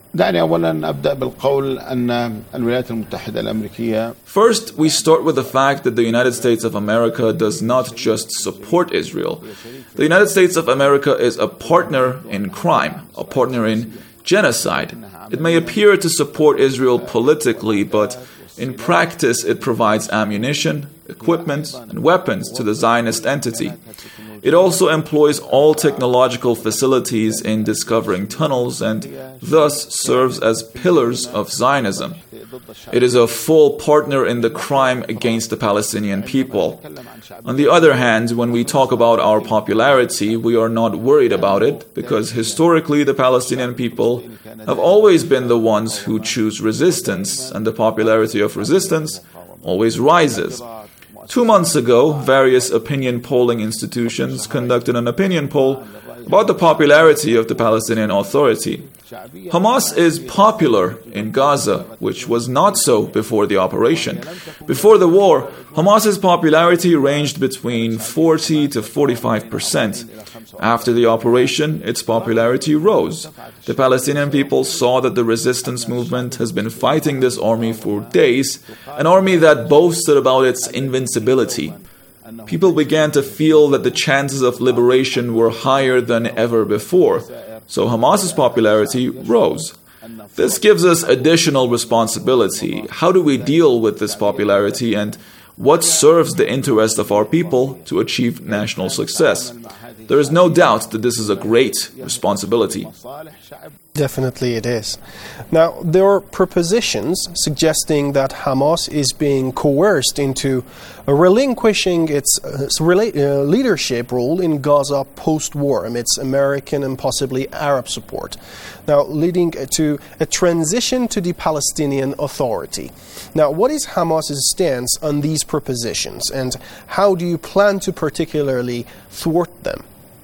First, we start with the fact that the United States of America does not just support Israel. The United States of America is a partner in crime, a partner in genocide. It may appear to support Israel politically, but in practice it provides ammunition, equipment, and weapons to the Zionist entity. It also employs all technological facilities in discovering tunnels and thus serves as pillars of Zionism. It is a full partner in the crime against the Palestinian people. On the other hand, when we talk about our popularity, we are not worried about it because historically the Palestinian people have always been the ones who choose resistance, and the popularity of resistance always rises. Two months ago, various opinion polling institutions conducted an opinion poll about the popularity of the Palestinian Authority. Hamas is popular in Gaza, which was not so before the operation. Before the war, Hamas's popularity ranged between forty to forty-five percent. After the operation, its popularity rose. The Palestinian people saw that the resistance movement has been fighting this army for days, an army that boasted about its invincibility. People began to feel that the chances of liberation were higher than ever before, so Hamas's popularity rose. This gives us additional responsibility. How do we deal with this popularity, and what serves the interest of our people to achieve national success? There is no doubt that this is a great responsibility. Definitely it is. Now, there are propositions suggesting that Hamas is being coerced into relinquishing its uh, leadership role in Gaza post-war amidst American and possibly Arab support, now leading to a transition to the Palestinian Authority. Now, what is Hamas's stance on these propositions, and how do you plan to particularly thwart them?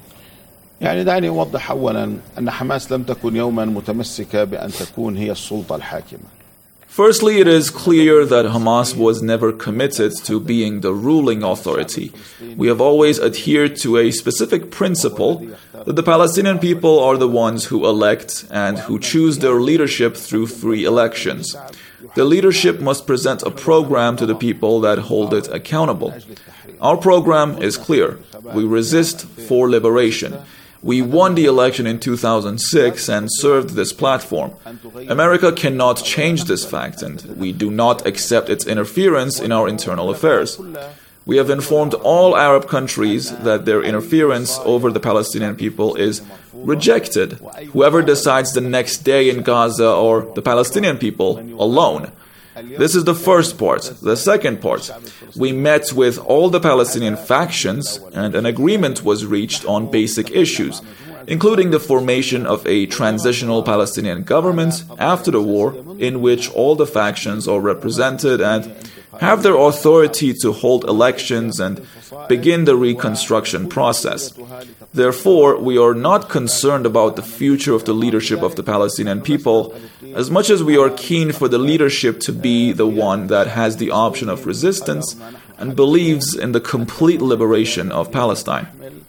يعني دعني أوضح أولا أن حماس لم تكن يوما متمسكة بأن تكون هي السلطة الحاكمة. Firstly, it is clear that Hamas was never committed to being the ruling authority. We have always adhered to a specific principle that the Palestinian people are the ones who elect and who choose their leadership through free elections. The leadership must present a program to the people that hold it accountable. Our program is clear. We resist for liberation. We won the election in two thousand six and served this platform. America cannot change this fact, and we do not accept its interference in our internal affairs. We have informed all Arab countries that their interference over the Palestinian people is rejected, whoever decides the next day in Gaza or the Palestinian people alone. This is the first part. The second part, we met with all the Palestinian factions and an agreement was reached on basic issues, including the formation of a transitional Palestinian government after the war in which all the factions are represented and have their authority to hold elections and begin the reconstruction process. Therefore, we are not concerned about the future of the leadership of the Palestinian people as much as we are keen for the leadership to be the one that has the option of resistance and believes in the complete liberation of Palestine.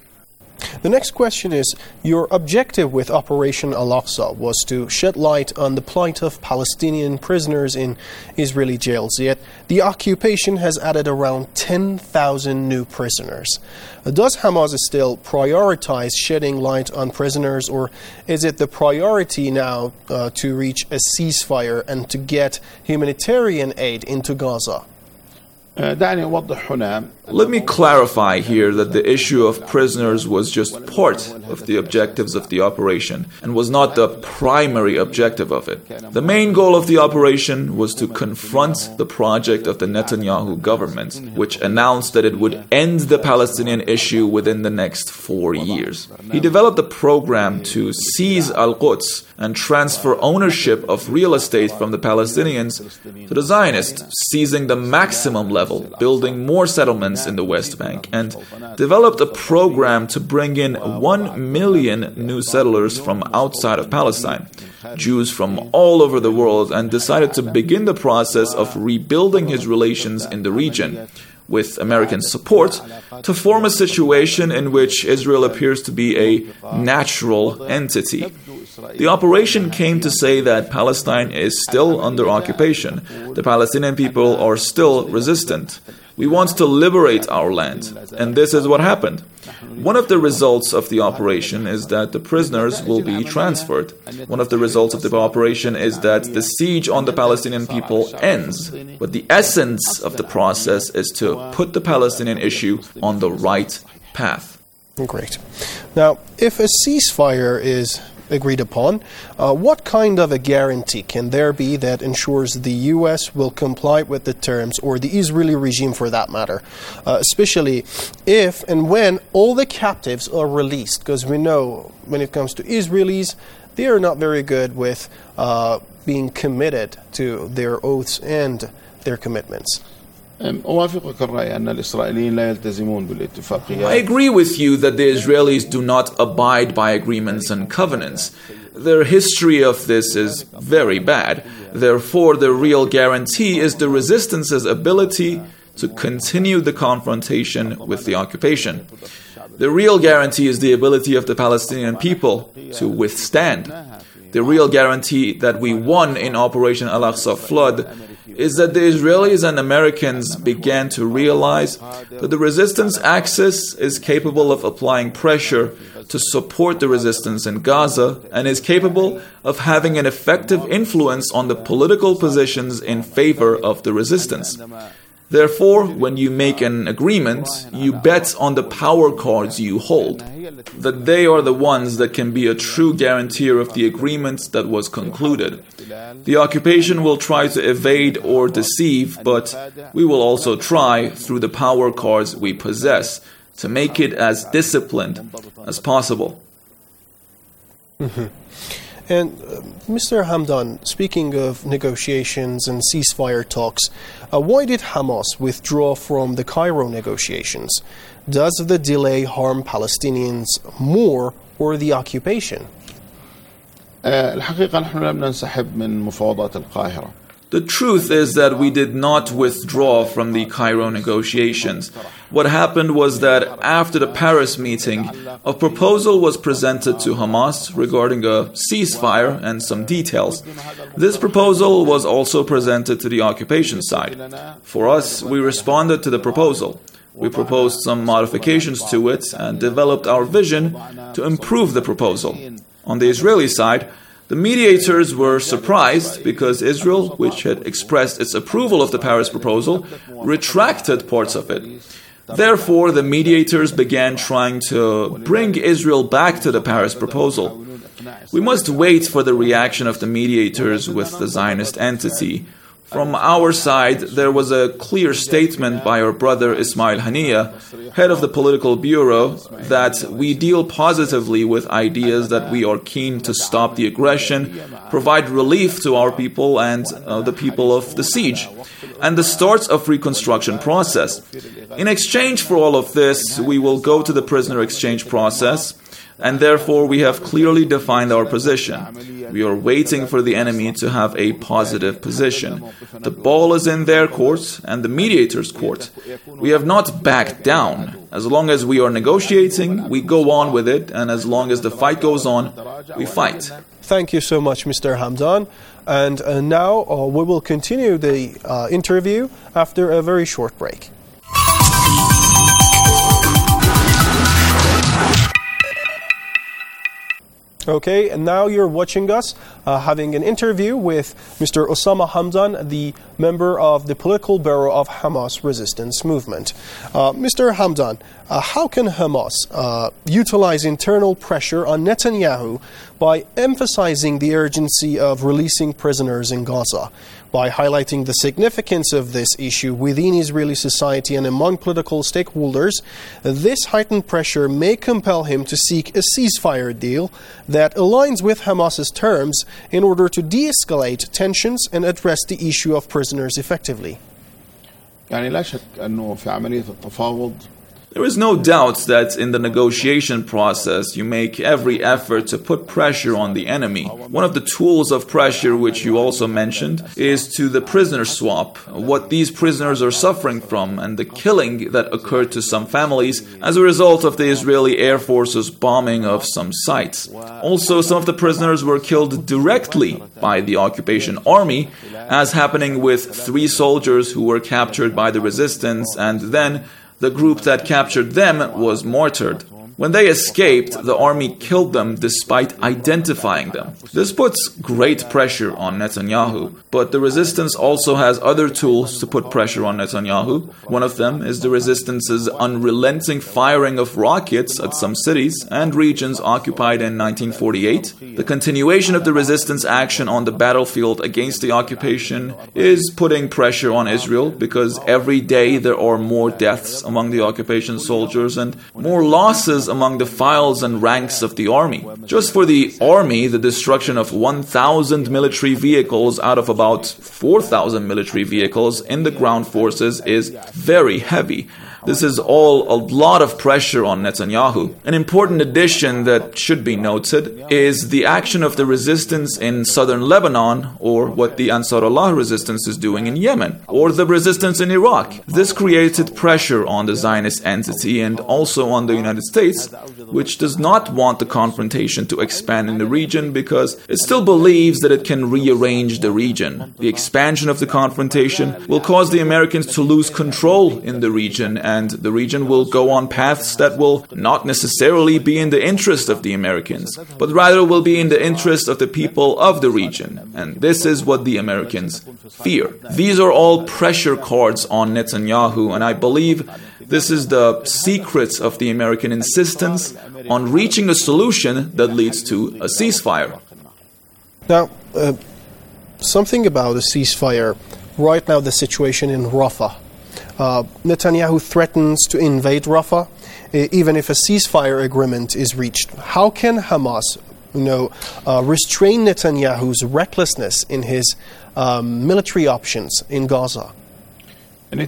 The next question is, your objective with Operation Al-Aqsa was to shed light on the plight of Palestinian prisoners in Israeli jails, yet the occupation has added around ten thousand new prisoners. Does Hamas still prioritize shedding light on prisoners, or is it the priority now uh, to reach a ceasefire and to get humanitarian aid into Gaza? Let me clarify here that the issue of prisoners was just part of the objectives of the operation and was not the primary objective of it. The main goal of the operation was to confront the project of the Netanyahu government, which announced that it would end the Palestinian issue within the next four years. He developed a program to seize Al-Quds and transfer ownership of real estate from the Palestinians to the Zionists, seizing the maximum level, building more settlements in the West Bank, and developed a program to bring in one million new settlers from outside of Palestine, Jews from all over the world, and decided to begin the process of rebuilding his relations in the region, with American support, to form a situation in which Israel appears to be a natural entity. The operation came to say that Palestine is still under occupation. The Palestinian people are still resistant. We want to liberate our land, and this is what happened. One of the results of the operation is that the prisoners will be transferred. One of the results of the operation is that the siege on the Palestinian people ends. But the essence of the process is to put the Palestinian issue on the right path. Great. Now, if a ceasefire is agreed upon, uh, what kind of a guarantee can there be that ensures the U S will comply with the terms, or the Israeli regime for that matter, uh, especially if and when all the captives are released? Because we know when it comes to Israelis, they are not very good with uh, being committed to their oaths and their commitments. أوافقك الرأي أن الإسرائيليين لا يلتزمون بالاتفاقيات. I agree with you that the Israelis do not abide by agreements and covenants. Their history of this is very bad. Therefore, the real guarantee is the resistance's ability to continue the confrontation with the occupation. The real guarantee is the ability of the Palestinian people to withstand. The real guarantee that we won in Operation Al-Aqsa Flood is that the Israelis and Americans began to realize that the resistance axis is capable of applying pressure to support the resistance in Gaza and is capable of having an effective influence on the political positions in favor of the resistance. Therefore, when you make an agreement, you bet on the power cards you hold, that they are the ones that can be a true guarantor of the agreement that was concluded. The occupation will try to evade or deceive, but we will also try, through the power cards we possess, to make it as disciplined as possible. Mm-hmm. And uh, Mister Hamdan, speaking of negotiations and ceasefire talks, uh, why did Hamas withdraw from the Cairo negotiations? Does the delay harm Palestinians more or the occupation? الحقيقة نحن لم ننسحب من مفاوضات القاهرة. The truth is that we did not withdraw from the Cairo negotiations. What happened was that after the Paris meeting, a proposal was presented to Hamas regarding a ceasefire and some details. This proposal was also presented to the occupation side. For us, we responded to the proposal. We proposed some modifications to it and developed our vision to improve the proposal. On the Israeli side, the mediators were surprised because Israel, which had expressed its approval of the Paris proposal, retracted parts of it. Therefore, the mediators began trying to bring Israel back to the Paris proposal. We must wait for the reaction of the mediators with the Zionist entity. From our side, there was a clear statement by our brother Ismail Haniyeh, head of the political bureau, that we deal positively with ideas that we are keen to stop the aggression, provide relief to our people and uh, the people of the siege, and the start of reconstruction process. In exchange for all of this, we will go to the prisoner exchange process, and therefore we have clearly defined our position. We are waiting for the enemy to have a positive position. The ball is in their court and the mediator's court. We have not backed down. As long as we are negotiating, we go on with it, and as long as the fight goes on, we fight. Thank you so much, Mister Hamdan. And uh, now uh, we will continue the uh, interview after a very short break. Okay, and now you're watching us uh, having an interview with Mister Osama Hamdan, the member of the political bureau of Hamas resistance movement. Uh, Mister Hamdan, uh, how can Hamas uh, utilize internal pressure on Netanyahu by emphasizing the urgency of releasing prisoners in Gaza, by highlighting the significance of this issue within Israeli society and among political stakeholders? This heightened pressure may compel him to seek a ceasefire deal that aligns with Hamas's terms in order to de-escalate tensions and address the issue of prisoners effectively. يعني لا شك أنه في عملية التفاوض. There is no doubt that in the negotiation process you make every effort to put pressure on the enemy. One of the tools of pressure, which you also mentioned, is to the prisoner swap, what these prisoners are suffering from and the killing that occurred to some families as a result of the Israeli Air Force's bombing of some sites. Also, some of the prisoners were killed directly by the occupation army, as happening with three soldiers who were captured by the resistance, and then the group that captured them was martyred. When they escaped, the army killed them despite identifying them. This puts great pressure on Netanyahu, but the resistance also has other tools to put pressure on Netanyahu. One of them is the resistance's unrelenting firing of rockets at some cities and regions occupied in nineteen forty-eight. The continuation of the resistance action on the battlefield against the occupation is putting pressure on Israel because every day there are more deaths among the occupation soldiers and more losses among the files and ranks of the army. Just for the army, the destruction of one thousand military vehicles out of about four thousand military vehicles in the ground forces is very heavy. This is all a lot of pressure on Netanyahu. An important addition that should be noted is the action of the resistance in southern Lebanon, or what the Ansarullah resistance is doing in Yemen, or the resistance in Iraq. This created pressure on the Zionist entity and also on the United States, which does not want the confrontation to expand in the region because it still believes that it can rearrange the region. The expansion of the confrontation will cause the Americans to lose control in the region, and the region will go on paths that will not necessarily be in the interest of the Americans, but rather will be in the interest of the people of the region. And this is what the Americans fear. These are all pressure cards on Netanyahu, and I believe this is the secret of the American insistence on reaching a solution that leads to a ceasefire. Now, uh, something about a ceasefire. Right now, the situation in Rafah. Uh, Netanyahu threatens to invade Rafah, uh, even if a ceasefire agreement is reached. How can Hamas, you know, uh, restrain Netanyahu's recklessness in his um, military options in Gaza? When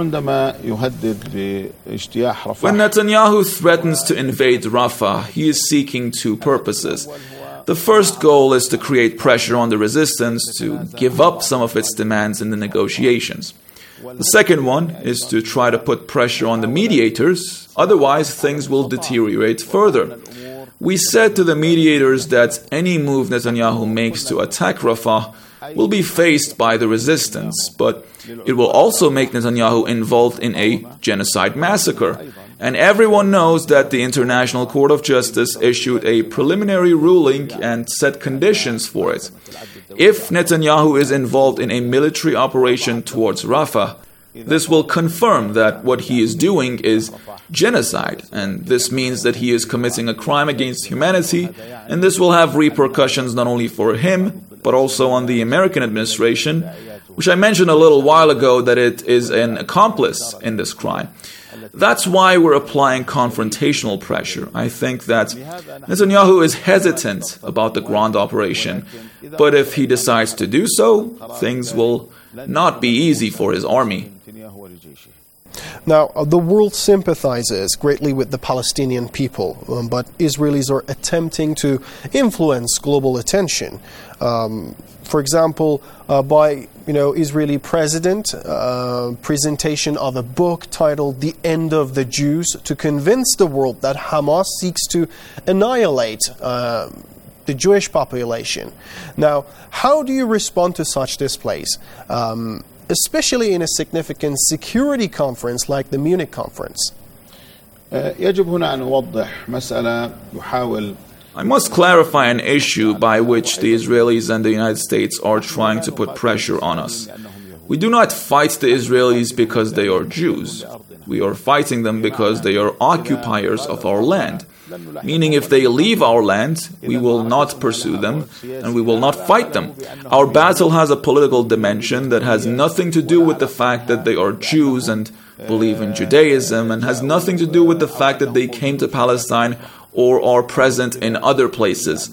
Netanyahu threatens to invade Rafah, he is seeking two purposes. The first goal is to create pressure on the resistance to give up some of its demands in the negotiations. The second one is to try to put pressure on the mediators, otherwise things will deteriorate further. We said to the mediators that any move Netanyahu makes to attack Rafah will be faced by the resistance, but it will also make Netanyahu involved in a genocide massacre. And everyone knows that the International Court of Justice issued a preliminary ruling and set conditions for it. If Netanyahu is involved in a military operation towards Rafah, this will confirm that what he is doing is genocide, and this means that he is committing a crime against humanity, and this will have repercussions not only for him, but also on the American administration, which I mentioned a little while ago that it is an accomplice in this crime. That's why we're applying confrontational pressure. I think that Netanyahu is hesitant about the ground operation, but if he decides to do so, things will not be easy for his army. Now, uh, the world sympathizes greatly with the Palestinian people, um, but Israelis are attempting to influence global attention. Um, for example, uh, by you know Israeli president uh, presentation of a book titled "The End of the Jews" to convince the world that Hamas seeks to annihilate uh, the Jewish population. Now, how do you respond to such displays? Um, especially in a significant security conference like the Munich conference? I must clarify an issue by which the Israelis and the United States are trying to put pressure on us. We do not fight the Israelis because they are Jews. We are fighting them because they are occupiers of our land. Meaning if they leave our land, we will not pursue them and we will not fight them. Our battle has a political dimension that has nothing to do with the fact that they are Jews and believe in Judaism, and has nothing to do with the fact that they came to Palestine or are present in other places.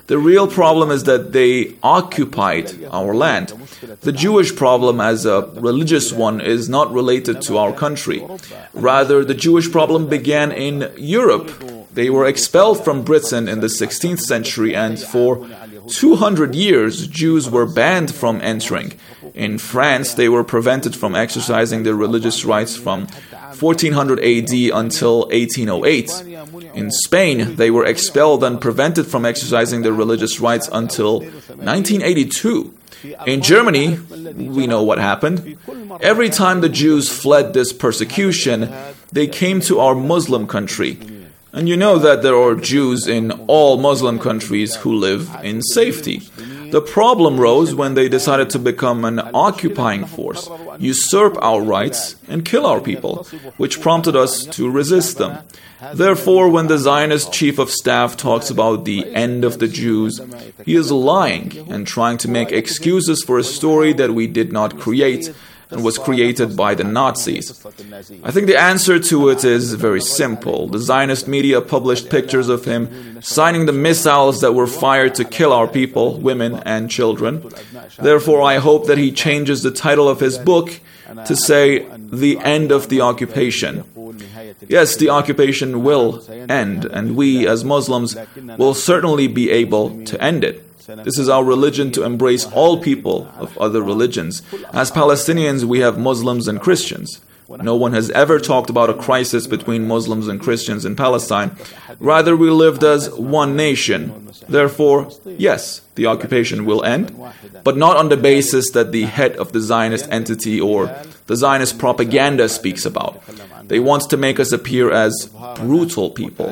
The real problem is that they occupied our land. The Jewish problem as a religious one is not related to our country. Rather, the Jewish problem began in Europe. They were expelled from Britain in the sixteenth century, and for two hundred years, Jews were banned from entering. In France, they were prevented from exercising their religious rights from fourteen hundred A D until eighteen oh eight. In Spain, they were expelled and prevented from exercising their religious rights until nineteen eighty-two. In Germany, we know what happened. Every time the Jews fled this persecution, they came to our Muslim country. And you know that there are Jews in all Muslim countries who live in safety. The problem rose when they decided to become an occupying force, usurp our rights, and kill our people, which prompted us to resist them. Therefore, when the Zionist chief of staff talks about the end of the Jews, he is lying and trying to make excuses for a story that we did not create and was created by the Nazis. I think the answer to it is very simple. The Zionist media published pictures of him signing the missiles that were fired to kill our people, women and children. Therefore, I hope that he changes the title of his book to say, The End of the Occupation. Yes, the occupation will end, and we as Muslims will certainly be able to end it. This is our religion, to embrace all people of other religions. As Palestinians, we have Muslims and Christians. No one has ever talked about a crisis between Muslims and Christians in Palestine. Rather, we lived as one nation. Therefore, yes, the occupation will end, but not on the basis that the head of the Zionist entity or the Zionist propaganda speaks about. They want to make us appear as brutal people.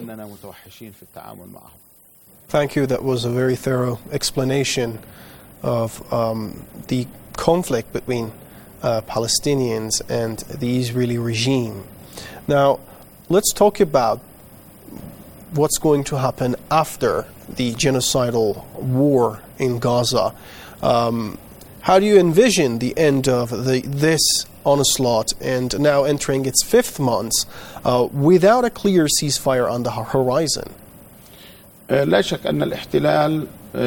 Thank you. That was a very thorough explanation of um, the conflict between uh, Palestinians and the Israeli regime. Now, let's talk about what's going to happen after the genocidal war in Gaza. Um, how do you envision the end of the, this onslaught and now entering its fifth month uh, without a clear ceasefire on the horizon? لا شك أن الاحتلال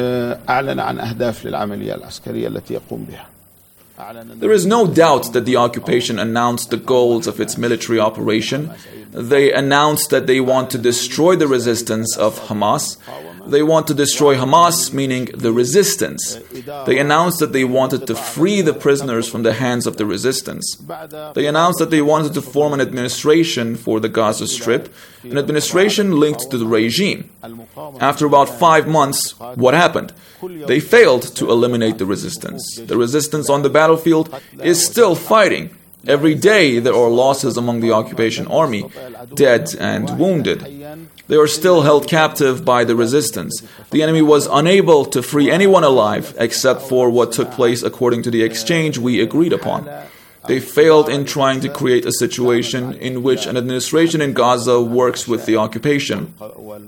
أعلن عن أهداف للعملية العسكرية التي يقوم بها. There is no doubt that the occupation announced the goals of its military operation. They announced that they want to destroy the resistance of Hamas. They want to destroy Hamas, meaning the resistance. They announced that they wanted to free the prisoners from the hands of the resistance. They announced that they wanted to form an administration for the Gaza Strip, an administration linked to the regime. After about five months, what happened? They failed to eliminate the resistance. The resistance on the battlefield is still fighting. Every day there are losses among the occupation army, dead and wounded. They are still held captive by the resistance. The enemy was unable to free anyone alive except for what took place according to the exchange we agreed upon. They failed in trying to create a situation in which an administration in Gaza works with the occupation.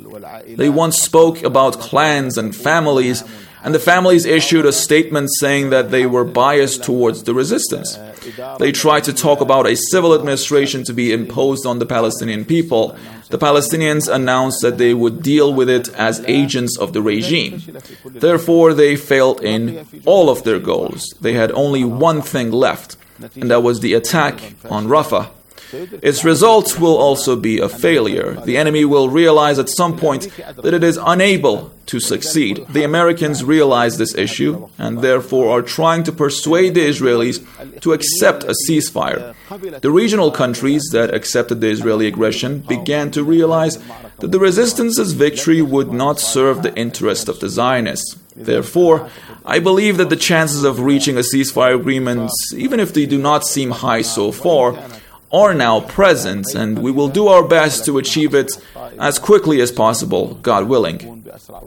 They once spoke about clans and families, and the families issued a statement saying that they were biased towards the resistance. They tried to talk about a civil administration to be imposed on the Palestinian people. The Palestinians announced that they would deal with it as agents of the regime. Therefore, they failed in all of their goals. They had only one thing left, and that was the attack on Rafah. Its result will also be a failure. The enemy will realize at some point that it is unable to succeed. The Americans realize this issue and therefore are trying to persuade the Israelis to accept a ceasefire. The regional countries that accepted the Israeli aggression began to realize that the resistance's victory would not serve the interest of the Zionists. Therefore, I believe that the chances of reaching a ceasefire agreement, even if they do not seem high so far, are now present, and we will do our best to achieve it as quickly as possible, God willing.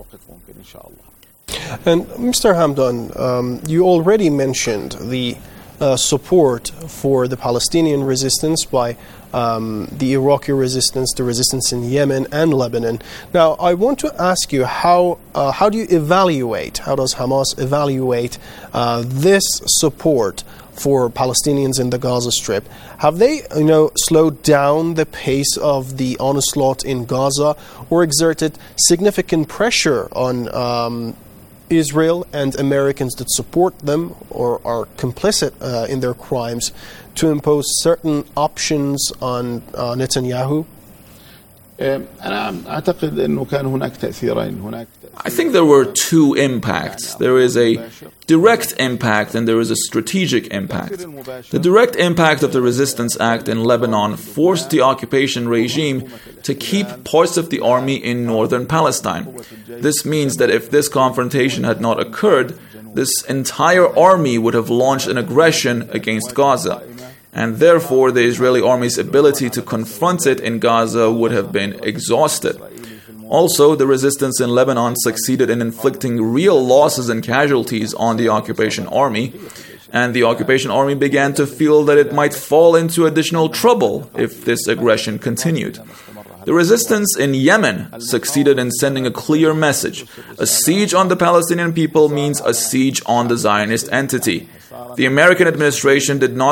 And Mister Hamdan, um, you already mentioned the uh, support for the Palestinian resistance by um, the Iraqi resistance, the resistance in Yemen and Lebanon. Now, I want to ask you, how uh, how do you evaluate, how does Hamas evaluate uh, this support for Palestinians in the Gaza Strip? Have they, you know, slowed down the pace of the onslaught in Gaza, or exerted significant pressure on um, Israel and Americans that support them or are complicit uh, in their crimes to impose certain options on uh, Netanyahu? أنا أعتقد أنه كان هناك تأثيرين. هناك I think there were two impacts. There is a direct impact and there is a strategic impact. The direct impact of the Resistance Act in Lebanon forced the occupation regime to keep parts of the army in northern Palestine. This means that if this confrontation had not occurred, this entire army would have launched an aggression against Gaza. And therefore, the Israeli army's ability to confront it in Gaza would have been exhausted. Also, the resistance in Lebanon succeeded in inflicting real losses and casualties on the occupation army, and the occupation army began to feel that it might fall into additional trouble if this aggression continued. The resistance in Yemen succeeded in sending a clear message. A siege on the Palestinian people means a siege on the Zionist entity. The American administration did not